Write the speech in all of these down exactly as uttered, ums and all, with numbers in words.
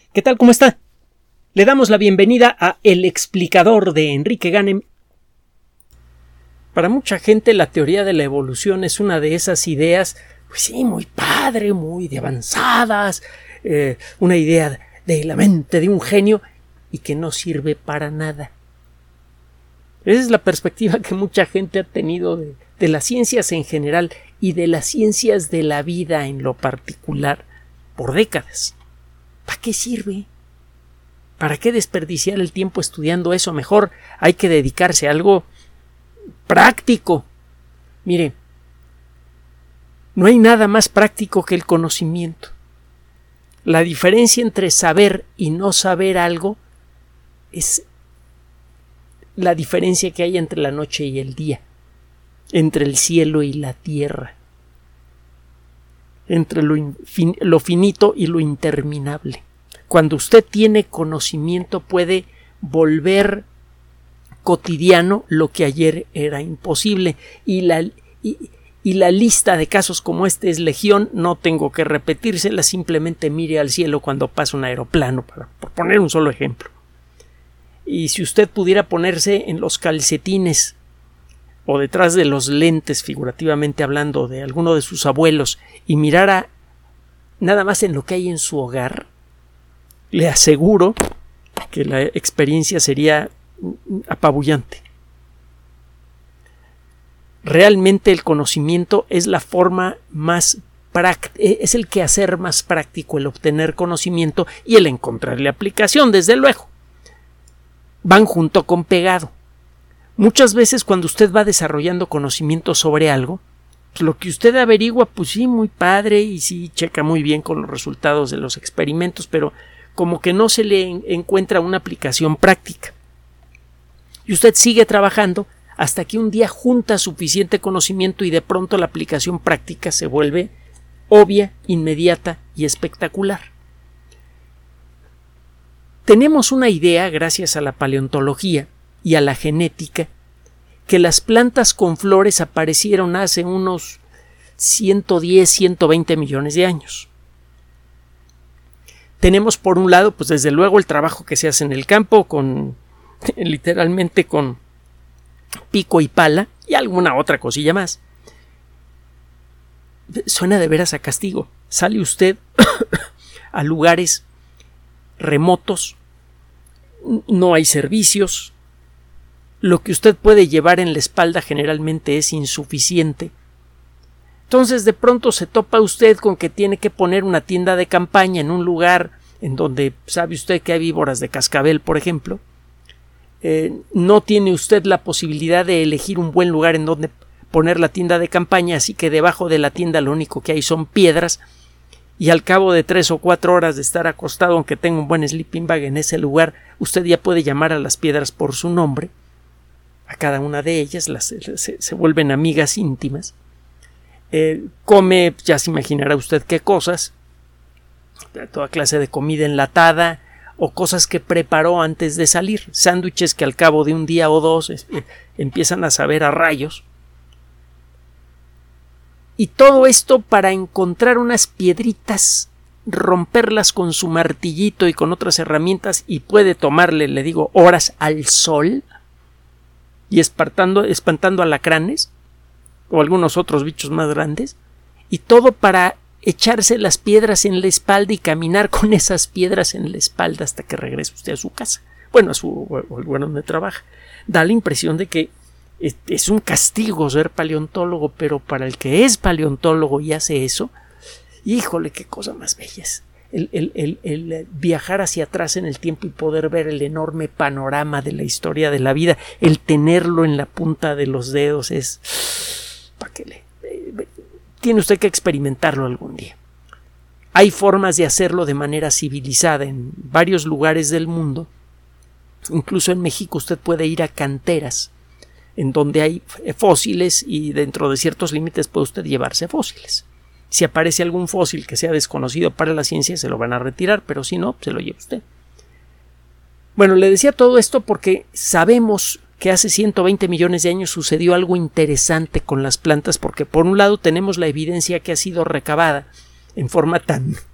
¿Qué tal? ¿Cómo está? Le damos la bienvenida a El explicador de Enrique Ganem. Para mucha gente la teoría de la evolución es una de esas ideas, pues sí, muy padre, muy de avanzadas, eh, una idea de la mente de un genio y que no sirve para nada. Esa es la perspectiva que mucha gente ha tenido de, de las ciencias en general y de las ciencias de la vida en lo particular por décadas. ¿Para qué sirve? ¿Para qué desperdiciar el tiempo estudiando eso? Mejor hay que dedicarse a algo práctico. Mire, no hay nada más práctico que el conocimiento. La diferencia entre saber y no saber algo es la diferencia que hay entre la noche y el día, entre el cielo y la tierra, entre lo, infin- lo finito y lo interminable. Cuando usted tiene conocimiento puede volver cotidiano lo que ayer era imposible, y la, y, y la lista de casos como este es legión. No tengo que repetírsela, simplemente mire al cielo cuando pasa un aeroplano, para, por poner un solo ejemplo. Y si usted pudiera ponerse en los calcetines o detrás de los lentes, figurativamente hablando, de alguno de sus abuelos y mirara nada más en lo que hay en su hogar, le aseguro que la experiencia sería apabullante. Realmente el conocimiento es la forma más práctica, es el quehacer más práctico, el obtener conocimiento y el encontrarle aplicación, desde luego. Van junto con pegado. Muchas veces cuando usted va desarrollando conocimiento sobre algo, pues lo que usted averigua, pues sí, muy padre, y sí checa muy bien con los resultados de los experimentos, pero como que no se le en- encuentra una aplicación práctica. Y usted sigue trabajando hasta que un día junta suficiente conocimiento y de pronto la aplicación práctica se vuelve obvia, inmediata y espectacular. Tenemos una idea, gracias a la paleontología y a la genética, que las plantas con flores aparecieron hace unos ciento diez, ciento veinte millones de años. Tenemos por un lado, pues desde luego el trabajo que se hace en el campo con, literalmente con pico y pala y alguna otra cosilla más. Suena de veras a castigo. Sale usted a lugares remotos, no hay servicios, lo que usted puede llevar en la espalda generalmente es insuficiente. Entonces de pronto se topa usted con que tiene que poner una tienda de campaña en un lugar en donde sabe usted que hay víboras de cascabel, por ejemplo. Eh, no tiene usted la posibilidad de elegir un buen lugar en donde poner la tienda de campaña, así que debajo de la tienda lo único que hay son piedras, y al cabo de tres o cuatro horas de estar acostado, aunque tenga un buen sleeping bag en ese lugar, usted ya puede llamar a las piedras por su nombre. A cada una de ellas las, se, se vuelven amigas íntimas. Eh, come, ya se imaginará usted qué cosas, toda clase de comida enlatada o cosas que preparó antes de salir, sándwiches que al cabo de un día o dos eh, empiezan a saber a rayos. Y todo esto para encontrar unas piedritas, romperlas con su martillito y con otras herramientas, y puede tomarle, le digo, horas al sol y espantando, espantando alacranes o algunos otros bichos más grandes, y todo para echarse las piedras en la espalda y caminar con esas piedras en la espalda hasta que regrese usted a su casa, bueno, a su o el lugar donde trabaja. Da la impresión de que es un castigo ser paleontólogo, pero para el que es paleontólogo y hace eso, híjole, qué cosa más bella es el, el, el, el viajar hacia atrás en el tiempo y poder ver el enorme panorama de la historia de la vida, el tenerlo en la punta de los dedos. Es ¿para qué le? Tiene usted que experimentarlo algún día. Hay formas de hacerlo de manera civilizada en varios lugares del mundo. Incluso en México usted puede ir a canteras en donde hay fósiles, y dentro de ciertos límites puede usted llevarse fósiles. Si aparece algún fósil que sea desconocido para la ciencia, se lo van a retirar, pero si no, se lo lleva usted. Bueno, le decía todo esto porque sabemos que hace ciento veinte millones de años sucedió algo interesante con las plantas, porque por un lado tenemos la evidencia que ha sido recabada en forma tan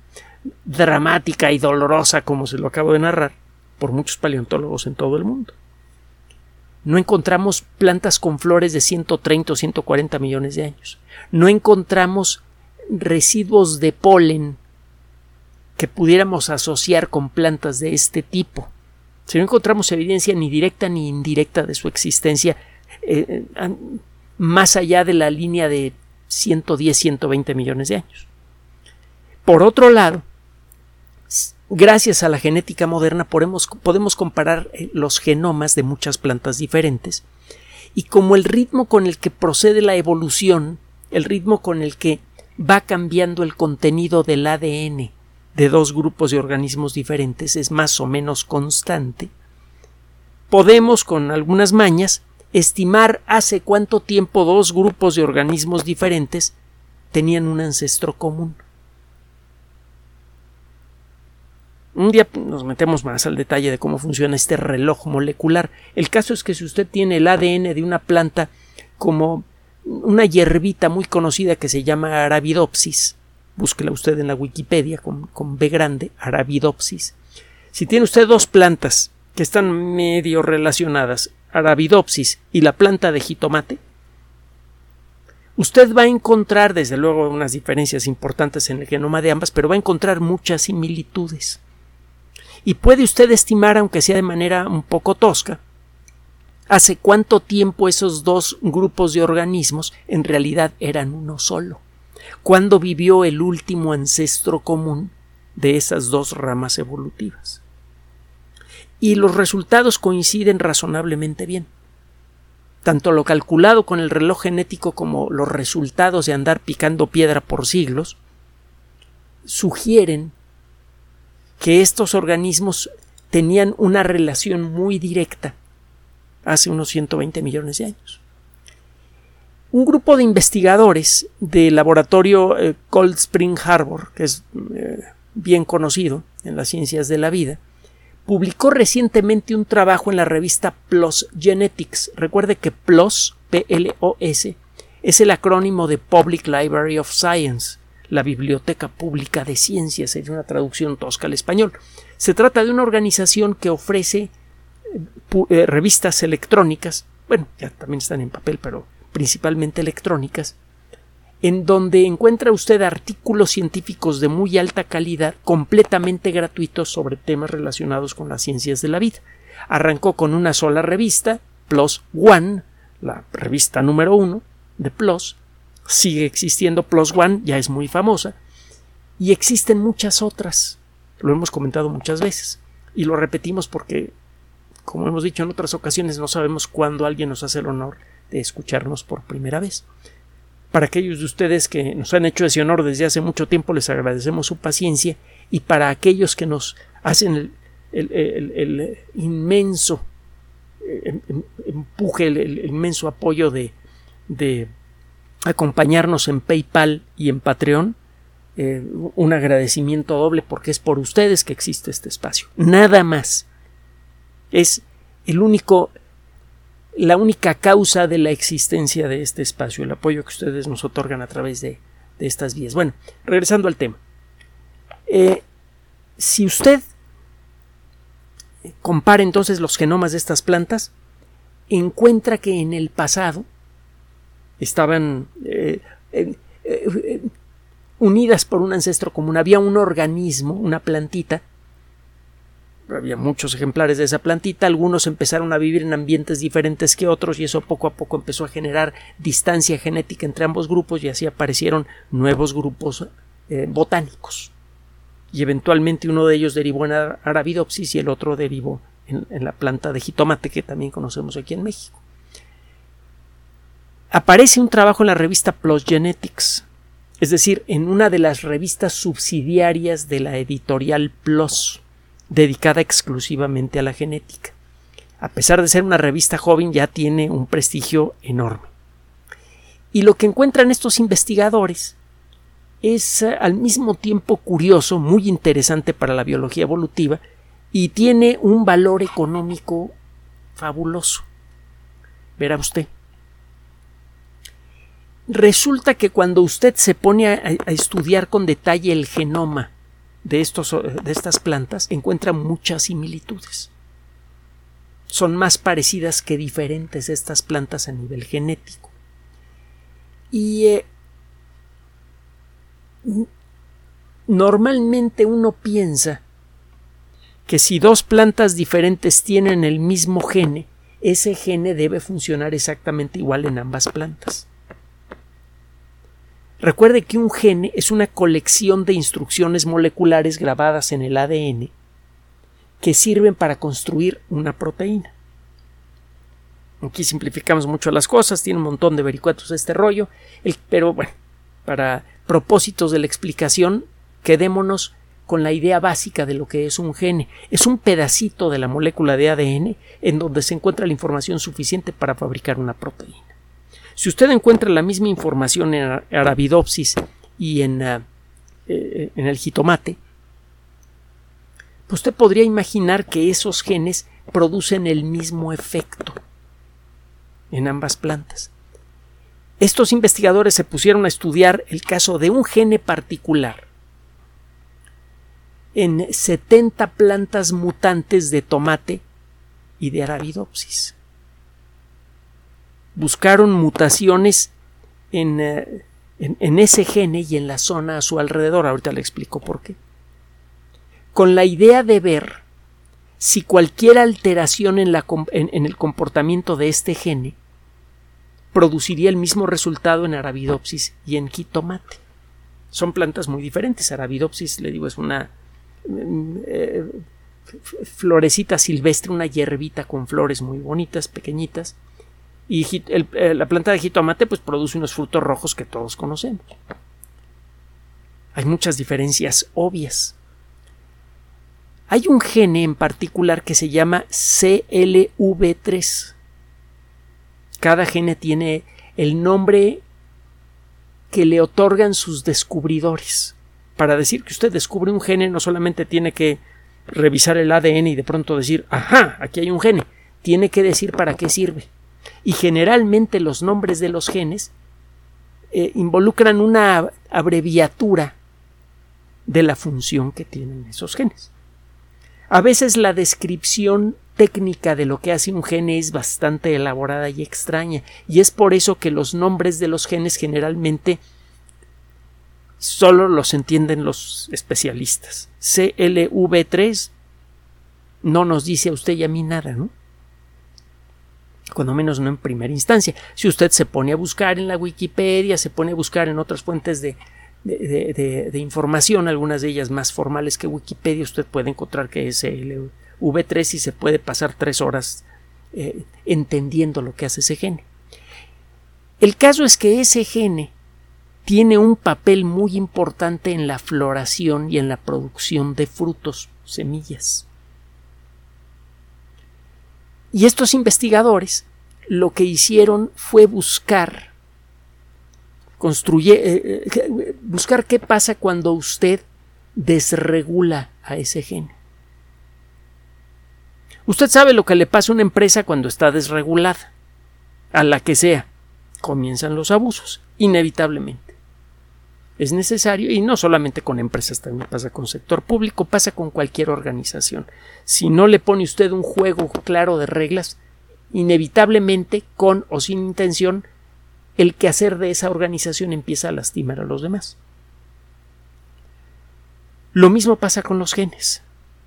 dramática y dolorosa como se lo acabo de narrar por muchos paleontólogos en todo el mundo. No encontramos plantas con flores de ciento treinta o ciento cuarenta millones de años. No encontramos residuos de polen que pudiéramos asociar con plantas de este tipo. Si no encontramos evidencia ni directa ni indirecta de su existencia eh, más allá de la línea de ciento diez, ciento veinte millones de años. Por otro lado, gracias a la genética moderna podemos, podemos comparar los genomas de muchas plantas diferentes, y como el ritmo con el que procede la evolución, el ritmo con el que va cambiando el contenido del A D N de dos grupos de organismos diferentes es más o menos constante, podemos con algunas mañas estimar hace cuánto tiempo dos grupos de organismos diferentes tenían un ancestro común. Un día nos metemos más al detalle de cómo funciona este reloj molecular. El caso es que si usted tiene el A D N de una planta como una hierbita muy conocida que se llama Arabidopsis, búsquela usted en la Wikipedia con, con B grande, Arabidopsis. Si tiene usted dos plantas que están medio relacionadas, Arabidopsis y la planta de jitomate, usted va a encontrar, desde luego, unas diferencias importantes en el genoma de ambas, pero va a encontrar muchas similitudes. Y puede usted estimar, aunque sea de manera un poco tosca, hace cuánto tiempo esos dos grupos de organismos en realidad eran uno solo. ¿Cuándo vivió el último ancestro común de esas dos ramas evolutivas? Y los resultados coinciden razonablemente bien. Tanto lo calculado con el reloj genético como los resultados de andar picando piedra por siglos sugieren que estos organismos tenían una relación muy directa hace unos ciento veinte millones de años. Un grupo de investigadores del laboratorio eh, Cold Spring Harbor, que es eh, bien conocido en las ciencias de la vida, publicó recientemente un trabajo en la revista PLOS Genetics. Recuerde que PLOS, P L O S, es el acrónimo de Public Library of Science, la Biblioteca Pública de Ciencias, sería una traducción tosca al español. Se trata de una organización que ofrece eh, revistas electrónicas, bueno, ya también están en papel, pero principalmente electrónicas, en donde encuentra usted artículos científicos de muy alta calidad, completamente gratuitos sobre temas relacionados con las ciencias de la vida. Arrancó con una sola revista, PLOS One, la revista número uno de PLOS. Sigue existiendo PLOS One, ya es muy famosa, y existen muchas otras. Lo hemos comentado muchas veces y lo repetimos porque, como hemos dicho en otras ocasiones, no sabemos cuándo alguien nos hace el honor de escucharnos por primera vez. Para aquellos de ustedes que nos han hecho ese honor desde hace mucho tiempo, les agradecemos su paciencia, y para aquellos que nos hacen el, el, el, el inmenso el, el empuje, el, el inmenso apoyo de, de acompañarnos en PayPal y en Patreon, eh, un agradecimiento doble, porque es por ustedes que existe este espacio. Nada más. Es el único la única causa de la existencia de este espacio, el apoyo que ustedes nos otorgan a través de, de estas vías. Bueno, regresando al tema. Eh, si usted compara entonces los genomas de estas plantas, encuentra que en el pasado estaban eh, eh, eh, unidas por un ancestro común. Había un organismo, una plantita. Había muchos ejemplares de esa plantita, algunos empezaron a vivir en ambientes diferentes que otros, y eso poco a poco empezó a generar distancia genética entre ambos grupos, y así aparecieron nuevos grupos eh, botánicos. Y eventualmente uno de ellos derivó en Arabidopsis y el otro derivó en, en la planta de jitomate, que también conocemos aquí en México. Aparece un trabajo en la revista PLOS Genetics, es decir, en una de las revistas subsidiarias de la editorial PLOS, dedicada exclusivamente a la genética. A pesar de ser una revista joven, ya tiene un prestigio enorme. Y lo que encuentran estos investigadores es uh, al mismo tiempo curioso, muy interesante para la biología evolutiva, y tiene un valor económico fabuloso. Verá usted. Resulta que cuando usted se pone a, a estudiar con detalle el genoma de, estos, de estas plantas encuentra muchas similitudes. Son más parecidas que diferentes estas plantas a nivel genético. Y eh, normalmente uno piensa que si dos plantas diferentes tienen el mismo gene, ese gene debe funcionar exactamente igual en ambas plantas. Recuerde que un gene es una colección de instrucciones moleculares grabadas en el A D N que sirven para construir una proteína. Aquí simplificamos mucho las cosas, tiene un montón de vericuetos este rollo, el, pero bueno, para propósitos de la explicación, quedémonos con la idea básica de lo que es un gene. Es un pedacito de la molécula de A D N en donde se encuentra la información suficiente para fabricar una proteína. Si usted encuentra la misma información en Arabidopsis y en, uh, eh, en el jitomate, pues usted podría imaginar que esos genes producen el mismo efecto en ambas plantas. Estos investigadores se pusieron a estudiar el caso de un gene particular en setenta plantas mutantes de tomate y de Arabidopsis. Buscaron mutaciones en, en, en ese gene y en la zona a su alrededor. Ahorita le explico por qué. Con la idea de ver si cualquier alteración en, la, en, en el comportamiento de este gene produciría el mismo resultado en Arabidopsis y en jitomate. Son plantas muy diferentes. Arabidopsis, le digo, es una eh, florecita silvestre, una hierbita con flores muy bonitas, pequeñitas. Y el, eh, la planta de jitomate pues produce unos frutos rojos que todos conocemos. Hay muchas diferencias obvias. Hay un gene en particular que se llama C L V tres. Cada gene tiene el nombre que le otorgan sus descubridores. Para decir que usted descubre un gene, no solamente tiene que revisar el A D N y de pronto decir, ajá, aquí hay un gene. Tiene que decir para qué sirve. Y generalmente los nombres de los genes eh, involucran una abreviatura de la función que tienen esos genes. A veces la descripción técnica de lo que hace un gene es bastante elaborada y extraña, y es por eso que los nombres de los genes generalmente solo los entienden los especialistas. C L V tres no nos dice a usted y a mí nada, ¿no? Cuando menos no en primera instancia. Si usted se pone a buscar en la Wikipedia, se pone a buscar en otras fuentes de, de, de, de, de información, algunas de ellas más formales que Wikipedia, usted puede encontrar que es el V tres y se puede pasar tres horas eh, entendiendo lo que hace ese gene. El caso es que ese gene tiene un papel muy importante en la floración y en la producción de frutos, semillas. Y estos investigadores lo que hicieron fue buscar, construye, eh, eh, buscar qué pasa cuando usted desregula a ese gene. Usted sabe lo que le pasa a una empresa cuando está desregulada, a la que sea. Comienzan los abusos, inevitablemente. Es necesario, y no solamente con empresas, también pasa con sector público, pasa con cualquier organización. Si no le pone usted un juego claro de reglas, inevitablemente, con o sin intención, el quehacer de esa organización empieza a lastimar a los demás. Lo mismo pasa con los genes.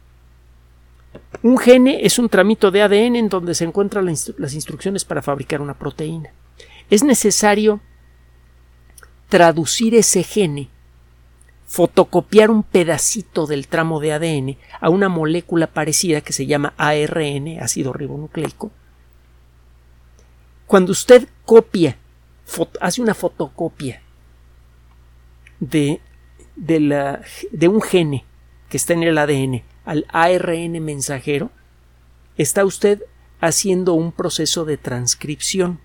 Un gene es un tramito de A D N en donde se encuentran las instrucciones para fabricar una proteína. Es necesario traducir ese gene, fotocopiar un pedacito del tramo de A D N a una molécula parecida que se llama A R N, ácido ribonucleico. Cuando usted copia, hace una fotocopia de, de, la, de un gene que está en el A D N al A R N mensajero, está usted haciendo un proceso de transcripción.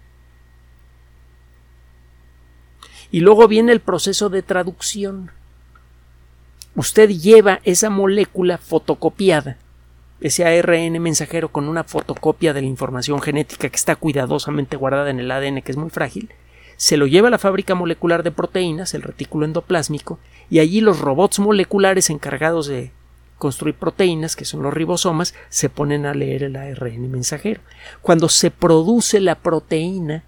Y luego viene el proceso de traducción. Usted lleva esa molécula fotocopiada, ese A R N mensajero con una fotocopia de la información genética que está cuidadosamente guardada en el A D N, que es muy frágil, se lo lleva a la fábrica molecular de proteínas, el retículo endoplásmico, y allí los robots moleculares encargados de construir proteínas, que son los ribosomas, se ponen a leer el A R N mensajero. Cuando se produce la proteína,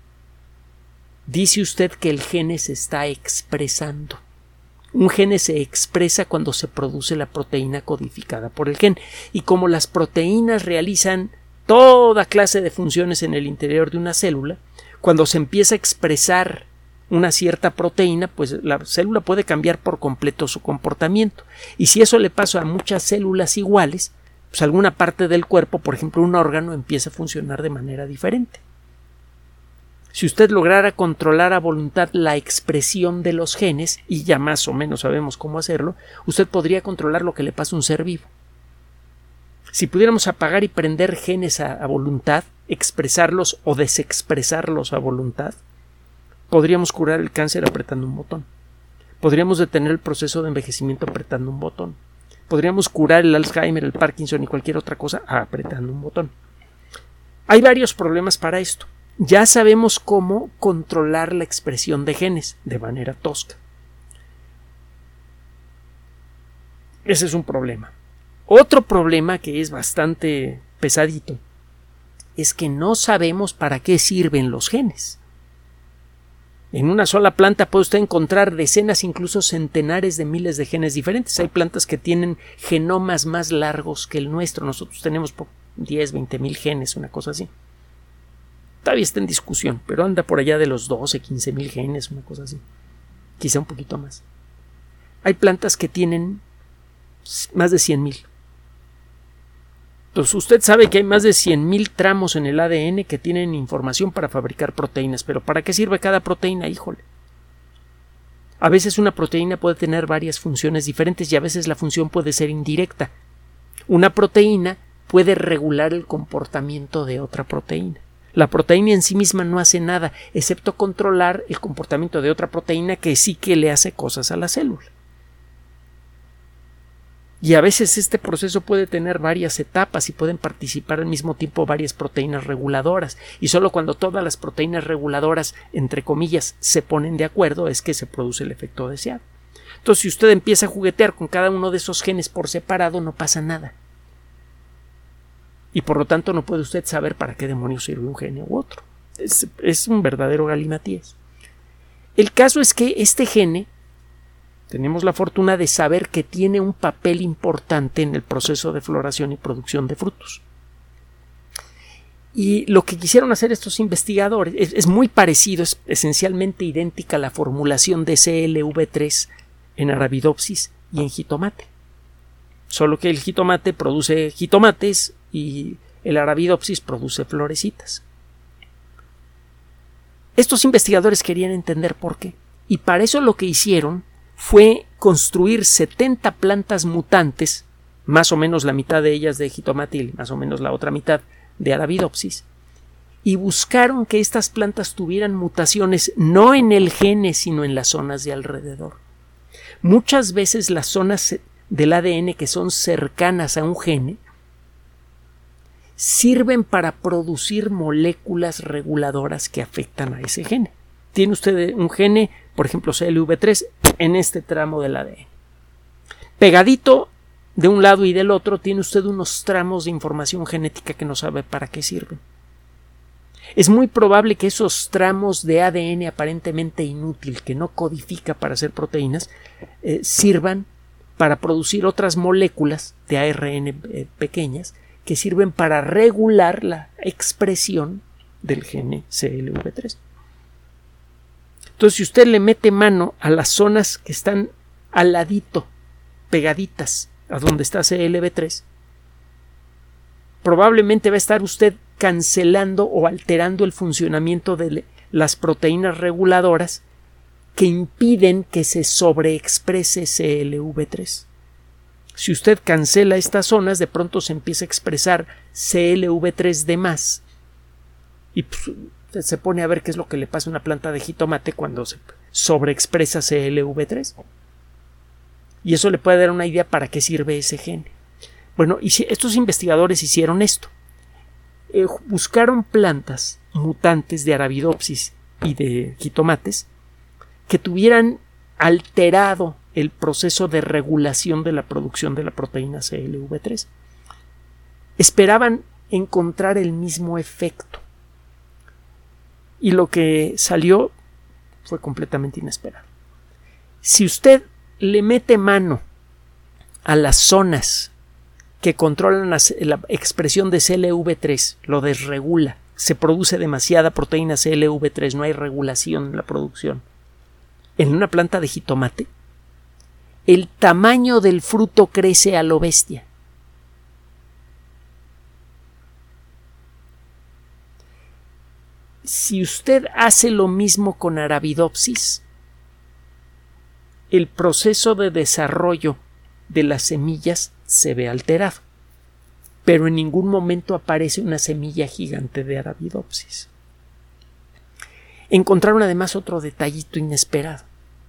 dice usted que el gene se está expresando. Un gene se expresa cuando se produce la proteína codificada por el gen. Y como las proteínas realizan toda clase de funciones en el interior de una célula, cuando se empieza a expresar una cierta proteína, pues la célula puede cambiar por completo su comportamiento. Y si eso le pasa a muchas células iguales, pues alguna parte del cuerpo, por ejemplo un órgano, empieza a funcionar de manera diferente. Si usted lograra controlar a voluntad la expresión de los genes, y ya más o menos sabemos cómo hacerlo, usted podría controlar lo que le pasa a un ser vivo. Si pudiéramos apagar y prender genes a, a voluntad, expresarlos o desexpresarlos a voluntad, podríamos curar el cáncer apretando un botón. Podríamos detener el proceso de envejecimiento apretando un botón. Podríamos curar el Alzheimer, el Parkinson y cualquier otra cosa apretando un botón. Hay varios problemas para esto. Ya sabemos cómo controlar la expresión de genes de manera tosca. Ese es un problema. Otro problema que es bastante pesadito es que no sabemos para qué sirven los genes. En una sola planta puede usted encontrar decenas, incluso centenares de miles de genes diferentes. Hay plantas que tienen genomas más largos que el nuestro. Nosotros tenemos diez, veinte mil genes, una cosa así. Todavía está en discusión, pero anda por allá de los doce, quince mil genes, una cosa así. Quizá un poquito más. Hay plantas que tienen más de cien mil. Entonces usted sabe que hay más de cien mil tramos en el A D N que tienen información para fabricar proteínas, pero ¿para qué sirve cada proteína? Híjole. A veces una proteína puede tener varias funciones diferentes y a veces la función puede ser indirecta. Una proteína puede regular el comportamiento de otra proteína. La proteína en sí misma no hace nada, excepto controlar el comportamiento de otra proteína que sí que le hace cosas a la célula. Y a veces este proceso puede tener varias etapas y pueden participar al mismo tiempo varias proteínas reguladoras. Y solo cuando todas las proteínas reguladoras, entre comillas, se ponen de acuerdo es que se produce el efecto deseado. Entonces, si usted empieza a juguetear con cada uno de esos genes por separado, no pasa nada. Y por lo tanto no puede usted saber para qué demonios sirve un gene u otro. Es, es un verdadero galimatías. El caso es que este gene tenemos la fortuna de saber que tiene un papel importante en el proceso de floración y producción de frutos. Y lo que quisieron hacer estos investigadores es, es muy parecido, es esencialmente idéntica a la formulación de C L V tres en Arabidopsis y en jitomate. Solo que el jitomate produce jitomates y el Arabidopsis produce florecitas. Estos investigadores querían entender por qué, y para eso lo que hicieron fue construir setenta plantas mutantes, más o menos la mitad de ellas de jitomate y más o menos la otra mitad de Arabidopsis, y buscaron que estas plantas tuvieran mutaciones no en el gene sino en las zonas de alrededor. Muchas veces las zonas del A D N que son cercanas a un gene sirven para producir moléculas reguladoras que afectan a ese gene. Tiene usted un gene, por ejemplo C L V tres, en este tramo del A D N. Pegadito de un lado y del otro tiene usted unos tramos de información genética que no sabe para qué sirven. Es muy probable que esos tramos de A D N aparentemente inútil, que no codifica para hacer proteínas, eh, sirvan para producir otras moléculas de A R N eh, pequeñas que sirven para regular la expresión del gene C L V tres. Entonces, si usted le mete mano a las zonas que están al ladito, pegaditas a donde está C L V tres, probablemente va a estar usted cancelando o alterando el funcionamiento de las proteínas reguladoras que impiden que se sobreexprese C L V tres. Si usted cancela estas zonas, de pronto se empieza a expresar C L V tres de más y pues, usted se pone a ver qué es lo que le pasa a una planta de jitomate cuando se sobreexpresa C L V tres. Y eso le puede dar una idea para qué sirve ese gene. Bueno, y si estos investigadores hicieron esto. Eh, buscaron plantas mutantes de Arabidopsis y de jitomates que tuvieran alterado el proceso de regulación de la producción de la proteína C L V tres. Esperaban encontrar el mismo efecto y lo que salió fue completamente inesperado. Si usted le mete mano a las zonas que controlan la, la expresión de C L V tres, lo desregula, se produce demasiada proteína C L V tres, no hay regulación en la producción. En una planta de jitomate, el tamaño del fruto crece a lo bestia. Si usted hace lo mismo con Arabidopsis, el proceso de desarrollo de las semillas se ve alterado, pero en ningún momento aparece una semilla gigante de Arabidopsis. Encontraron además otro detallito inesperado.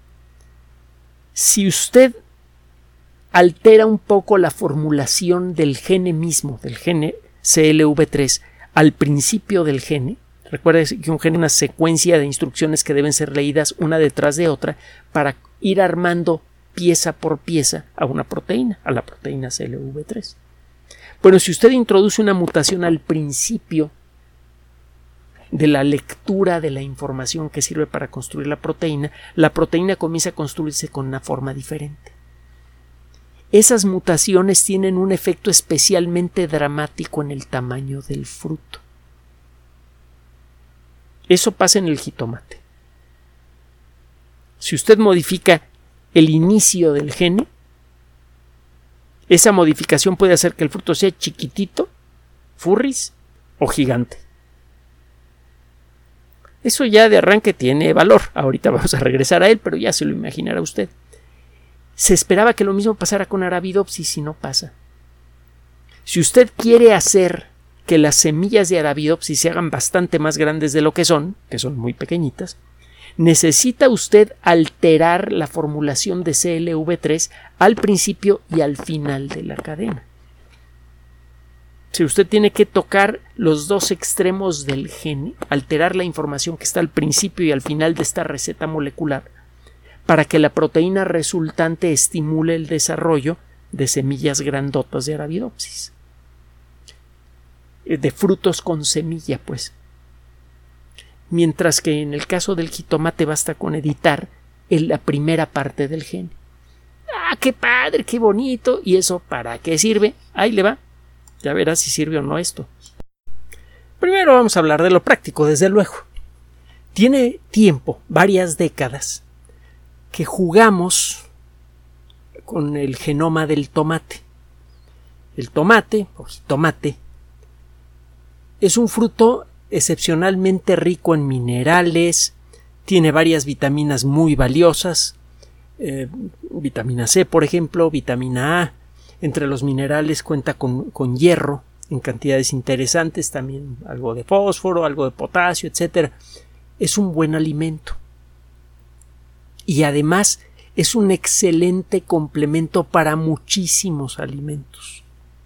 Si usted altera un poco la formulación del gene mismo, del gene C L V tres, al principio del gene, recuerde que un gene es una secuencia de instrucciones que deben ser leídas una detrás de otra para ir armando pieza por pieza a una proteína, a la proteína C L V tres. Bueno, si usted introduce una mutación al principio de la lectura de la información que sirve para construir la proteína, la proteína comienza a construirse con una forma diferente. Esas mutaciones tienen un efecto especialmente dramático en el tamaño del fruto. Eso pasa en el jitomate. Si usted modifica el inicio del gene, esa modificación puede hacer que el fruto sea chiquitito, furris o gigante. Eso ya de arranque tiene valor. Ahorita vamos a regresar a él, pero ya se lo imaginará usted. Se esperaba que lo mismo pasara con Arabidopsis y no pasa. Si usted quiere hacer que las semillas de Arabidopsis se hagan bastante más grandes de lo que son, que son muy pequeñitas, necesita usted alterar la formulación de C L V tres al principio y al final de la cadena. Si usted tiene que tocar los dos extremos del gene, alterar la información que está al principio y al final de esta receta molecular, para que la proteína resultante estimule el desarrollo de semillas grandotas de Arabidopsis. De frutos con semilla, pues. Mientras que en el caso del jitomate basta con editar en la primera parte del gen. ¡Ah, qué padre, qué bonito! ¿Y eso para qué sirve? Ahí le va. Ya verá si sirve o no esto. Primero vamos a hablar de lo práctico, desde luego. Tiene tiempo, varias décadas, que jugamos con el genoma del tomate. El tomate, o jitomate, es un fruto excepcionalmente rico en minerales, tiene varias vitaminas muy valiosas, eh, vitamina C, por ejemplo, vitamina A. Entre los minerales cuenta con, con hierro en cantidades interesantes, también algo de fósforo, algo de potasio, etcétera. Es un buen alimento. Y además es un excelente complemento para muchísimos alimentos.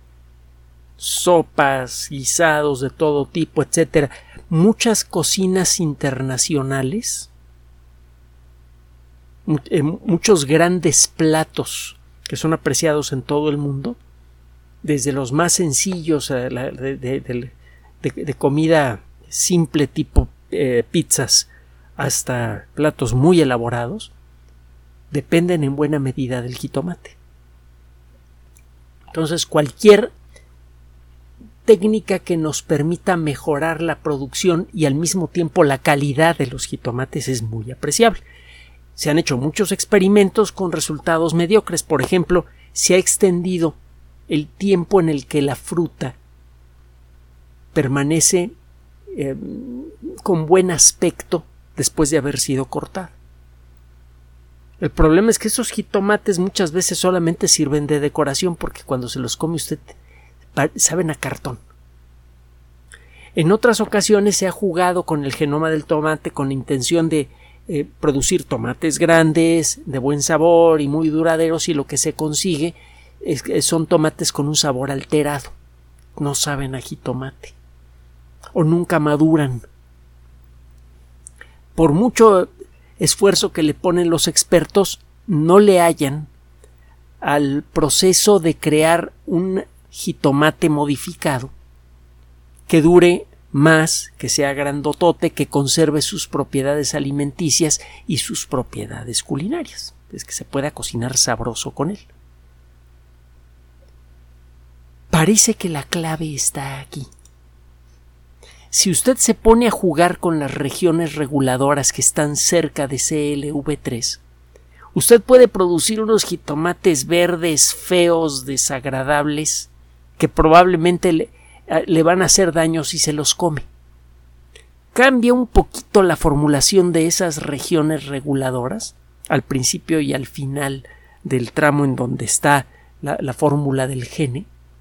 Sopas, guisados de todo tipo, etcétera. Muchas cocinas internacionales, muchos grandes platos que son apreciados en todo el mundo, desde los más sencillos de, de, de, de, de comida simple tipo eh, pizzas hasta platos muy elaborados, dependen en buena medida del jitomate. Entonces, cualquier técnica que nos permita mejorar la producción y al mismo tiempo la calidad de los jitomates es muy apreciable. Se han hecho muchos experimentos con resultados mediocres. Por ejemplo, se ha extendido el tiempo en el que la fruta permanece eh, con buen aspecto después de haber sido cortada. El problema es que esos jitomates muchas veces solamente sirven de decoración, porque cuando se los come usted saben a cartón. En otras ocasiones se ha jugado con el genoma del tomate con la intención de Eh, producir tomates grandes, de buen sabor y muy duraderos, y lo que se consigue es que son tomates con un sabor alterado, no saben a jitomate o nunca maduran. por mucho esfuerzo que le ponen los expertos, no le hallan al proceso de crear un jitomate modificado que dure más, que sea grandotote, que conserve sus propiedades alimenticias y sus propiedades culinarias. Es que se pueda cocinar sabroso con él. Parece que la clave está aquí. Si usted se pone a jugar con las regiones reguladoras que están cerca de C L V tres, usted puede producir unos jitomates verdes, feos, desagradables, que probablemente le, le van a hacer daño si se los come. Cambia un poquito la formulación de esas regiones reguladoras al principio y al final del tramo en donde está la, la fórmula del gene,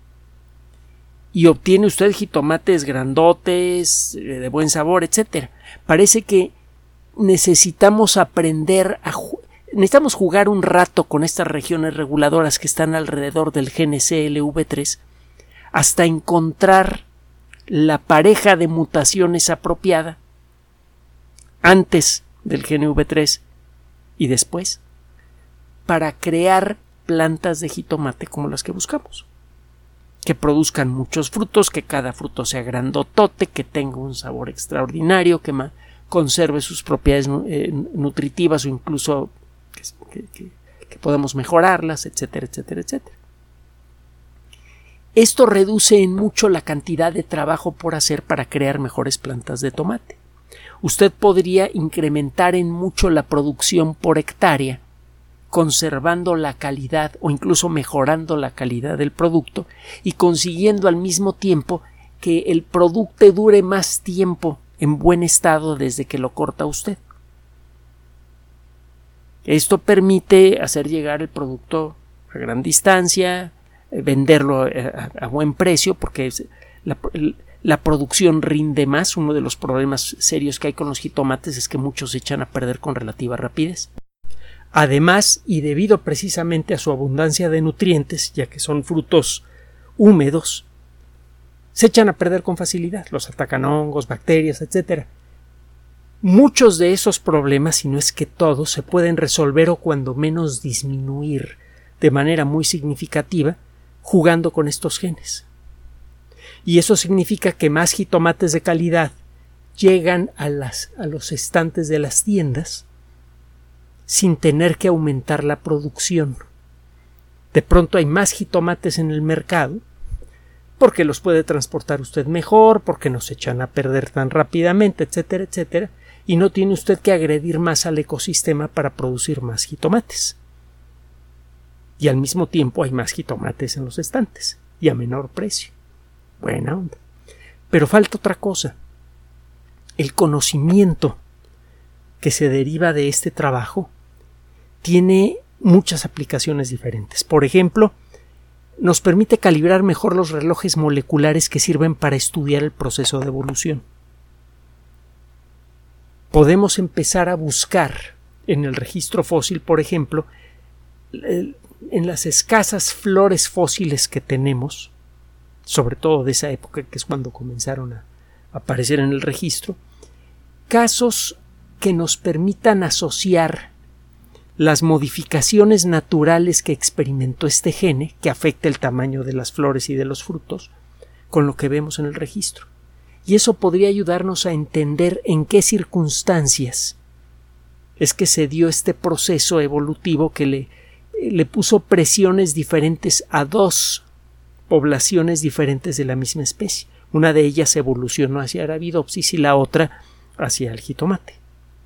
y obtiene usted jitomates grandotes, de buen sabor, etcétera. Parece que necesitamos aprender a ju- necesitamos jugar un rato con estas regiones reguladoras que están alrededor del gene C L V tres hasta encontrar la pareja de mutaciones apropiada antes del gene V tres y después para crear plantas de jitomate como las que buscamos, que produzcan muchos frutos, que cada fruto sea grandotote, que tenga un sabor extraordinario, que ma- conserve sus propiedades eh, nutritivas o incluso que, que, que podamos mejorarlas, etcétera, etcétera, etcétera. Esto reduce en mucho la cantidad de trabajo por hacer para crear mejores plantas de tomate. Usted podría incrementar en mucho la producción por hectárea, conservando la calidad o incluso mejorando la calidad del producto y consiguiendo al mismo tiempo que el producto dure más tiempo en buen estado desde que lo corta usted. Esto permite hacer llegar el producto a gran distancia, venderlo a, a buen precio, porque la, la producción rinde más. Uno de los problemas serios que hay con los jitomates es que muchos se echan a perder con relativa rapidez. Además, y debido precisamente a su abundancia de nutrientes, ya que son frutos húmedos, se echan a perder con facilidad, los atacan hongos, bacterias, etcétera. Muchos de esos problemas, si no es que todos, se pueden resolver o cuando menos disminuir de manera muy significativa jugando con estos genes. Y eso significa que más jitomates de calidad llegan a, las, a los estantes de las tiendas sin tener que aumentar la producción. De pronto hay más jitomates en el mercado porque los puede transportar usted mejor, porque no se echan a perder tan rápidamente, etcétera, etcétera, y no tiene usted que agredir más al ecosistema para producir más jitomates. Y al mismo tiempo hay más jitomates en los estantes y a menor precio. Buena onda. Pero falta otra cosa. El conocimiento que se deriva de este trabajo tiene muchas aplicaciones diferentes. Por ejemplo, nos permite calibrar mejor los relojes moleculares que sirven para estudiar el proceso de evolución. Podemos empezar a buscar en el registro fósil, por ejemplo, en las escasas flores fósiles que tenemos, sobre todo de esa época que es cuando comenzaron a aparecer en el registro, casos que nos permitan asociar las modificaciones naturales que experimentó este gene, que afecta el tamaño de las flores y de los frutos, con lo que vemos en el registro. Y eso podría ayudarnos a entender en qué circunstancias es que se dio este proceso evolutivo que le, le puso presiones diferentes a dos poblaciones diferentes de la misma especie. Una de ellas evolucionó hacia Arabidopsis y la otra hacia el jitomate.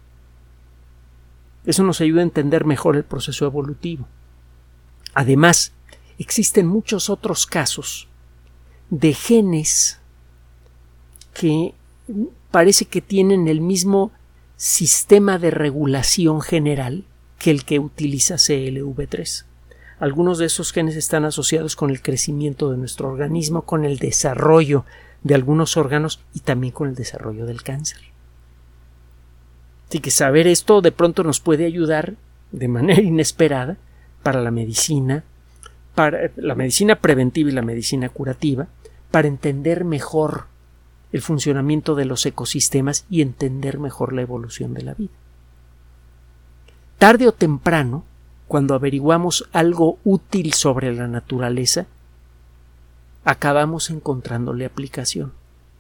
Eso nos ayuda a entender mejor el proceso evolutivo. Además, existen muchos otros casos de genes que parece que tienen el mismo sistema de regulación general que el que utiliza C L V tres. Algunos de esos genes están asociados con el crecimiento de nuestro organismo, con el desarrollo de algunos órganos y también con el desarrollo del cáncer. Así que saber esto de pronto nos puede ayudar de manera inesperada para la medicina, para la medicina preventiva y la medicina curativa, para entender mejor el funcionamiento de los ecosistemas y entender mejor la evolución de la vida. Tarde o temprano, cuando averiguamos algo útil sobre la naturaleza, acabamos encontrándole aplicación.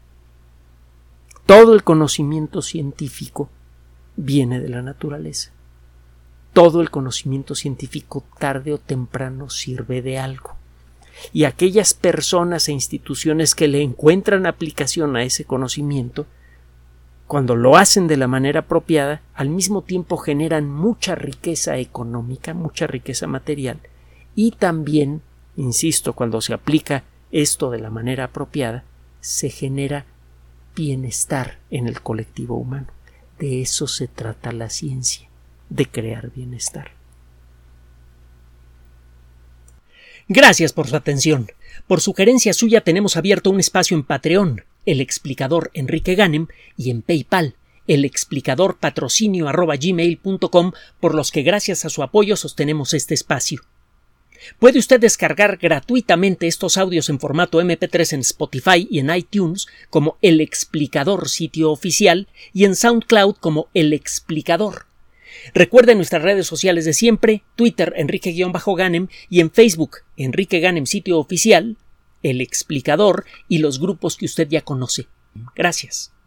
Todo el conocimiento científico viene de la naturaleza. Todo el conocimiento científico tarde o temprano sirve de algo. Y aquellas personas e instituciones que le encuentran aplicación a ese conocimiento, cuando lo hacen de la manera apropiada, al mismo tiempo generan mucha riqueza económica, mucha riqueza material, y también, insisto, cuando se aplica esto de la manera apropiada, se genera bienestar en el colectivo humano. De eso se trata la ciencia, de crear bienestar. Gracias por su atención. Por sugerencia suya tenemos abierto un espacio en Patreon, el explicador Enrique Ganem, y en PayPal, el explicador patrocinio arroba gmail punto com, por los que gracias a su apoyo sostenemos este espacio. Puede usted descargar gratuitamente estos audios en formato eme pe tres en Spotify y en iTunes como El Explicador sitio oficial y en SoundCloud como El Explicador. Recuerden nuestras redes sociales de siempre, Twitter Enrique-Ganem y en Facebook Enrique Ganem sitio oficial, El Explicador y los grupos que usted ya conoce. Gracias.